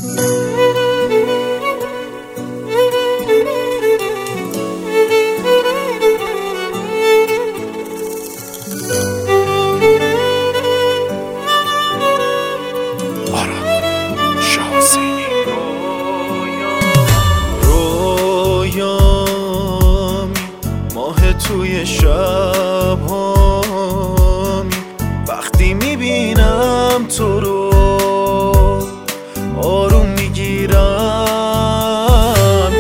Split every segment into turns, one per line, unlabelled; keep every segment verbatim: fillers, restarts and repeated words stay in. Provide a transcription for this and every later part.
توی شب هامی وقتی میبینم تو رو آروم میگیرم،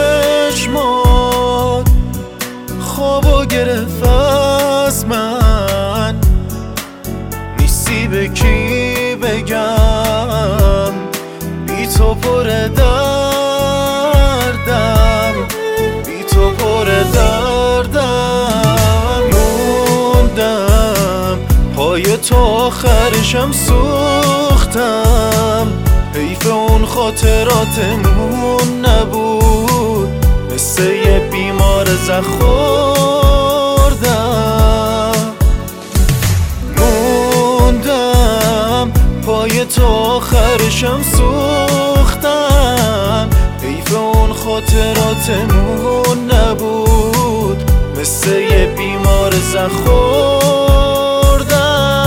چشمات خوابو گرفت از من، نیستی به کی بگم، بی تو پر دردم، بی تو پر دردم، موندم پای تو آخرشم سوختم، حیف اون خاطراتمون نبود، مثل یه بیمار زخم خوردم، موندم پای تو آخرشم سوختم، حیف اون خاطراتمون نبود، مثل یه بیمار زخم خوردم.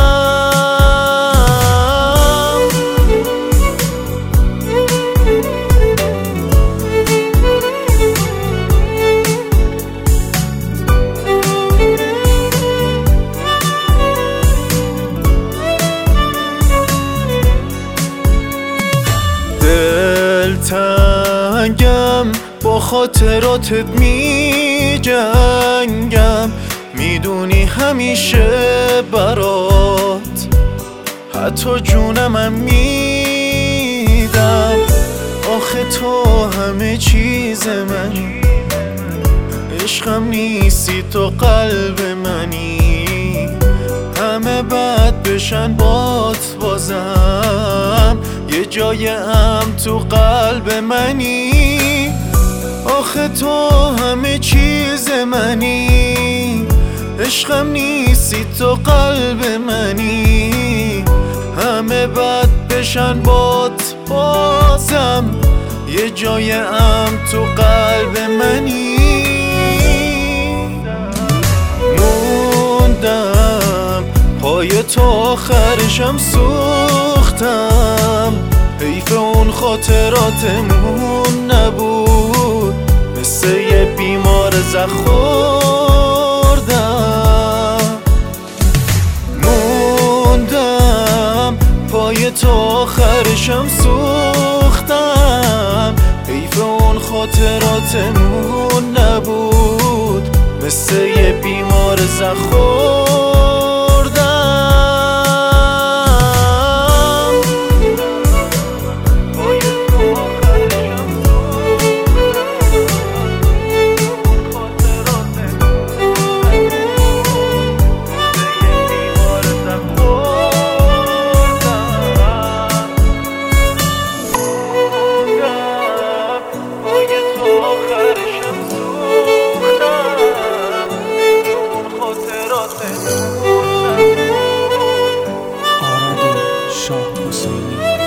دلتنگم با خاطراتت می جنگم، میدونی همیشه برات حتی جونمم میدم، آخه تو همه چیز منی، عشقم نیستی تو قلب منی، همه بد بشن بات بازم یه جای امن تو قلب منی، آخه تو همه چیز منی، عشقم نیستی تو قلب منی، همه بد بشن بات بازم یه جای امن تو قلب منی، موندم پای تو آخرشم سوختم، حیف اون خاطراتمون نبود، مثل یه بیمار زخم خوردم، موندم پای تو آخرشم سوختم، حیف اون خاطراتمون نبود، مثل یه بیمار زخم خوردم.
آراد شاه حسینی